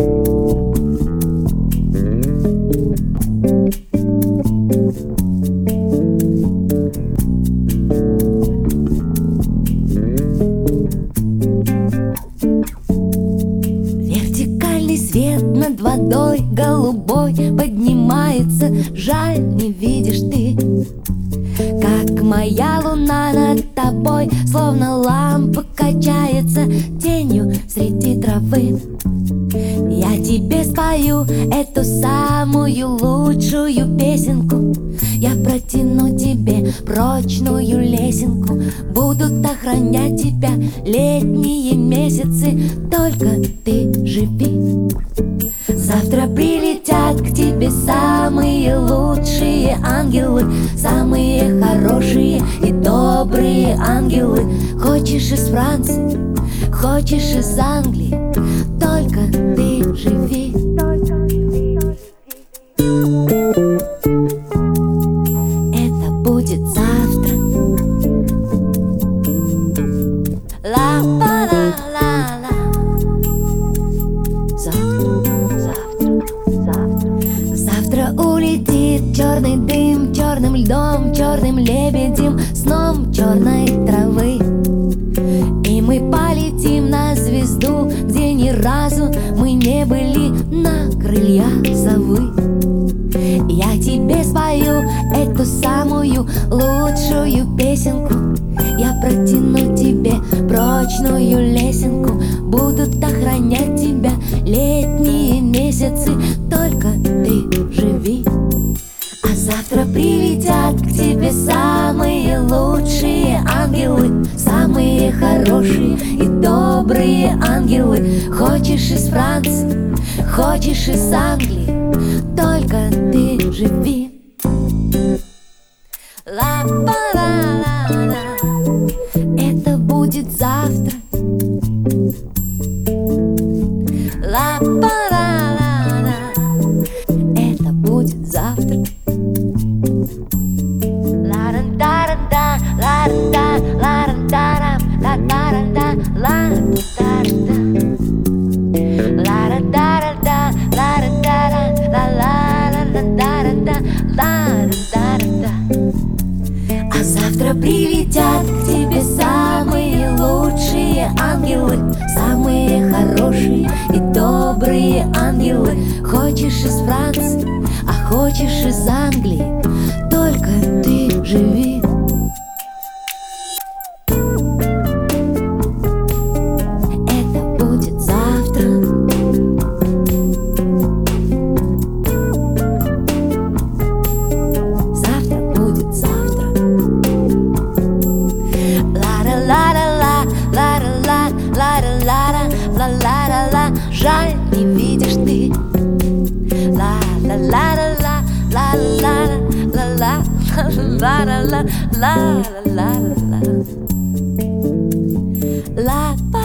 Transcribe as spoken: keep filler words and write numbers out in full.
Вертикальный свет над водой голубой поднимается, жаль, не видишь ты, как моя луна над тобой, словно лампа качается тенью среди травы. Я тебе спою эту самую лучшую песенку, я протяну тебе прочную лесенку, будут охранять тебя летние месяцы, только ты живи. Завтра прилетят к тебе самые лучшие ангелы, самые хорошие и добрые ангелы. Хочешь из Франции, хочешь из Англии, только ты живи. Это будет завтра. Ла-па-ла-ла-ла. Завтра, завтра, завтра. Завтра улетит черный дым черным льдом, черным лебедем, сном черной травы. И мы полетим на звезду, где ни разу мы не были, на крыльях совы. Я тебе спою эту самую лучшую песенку, я протяну тебе прочную лесенку, будут охранять тебя летние месяцы, только ты живи. А завтра прилетят к тебе самые лучшие ангелы, самые хорошие и добрые ангелы. Хочешь из Франции, хочешь из Англии, только ты живи. Ла-па-ла-ла-ла. Это будет завтра. Ла-па-ла-ла-ла. Это будет завтра. Ла-ра-да-ра-да, ла-ра-да, ла-ра-да-ра, ла-да-ра-да, ла-да-ра-да. Ла-ра-да-ра-да, ла-ра-да-ра, ла-ла-ра-да-ра-да, ла-ра-да-ра-да. А завтра прилетят к тебе самые лучшие ангелы, самые хорошие и добрые ангелы. Хочешь из Франции, а хочешь из Англии, только ты живи. Это будет завтра. Завтра будет завтра. Ла-ра-ла-ла-ла, ла-ра-ла, ла-ра-ла-ла, ла-ла-ла-ла. Жаль, не видишь ты. Ла-ла-ла-ла-ла, ла-ла-ла-ла, ла-ла-ла, ла-ла-ла-ла. Ла-па.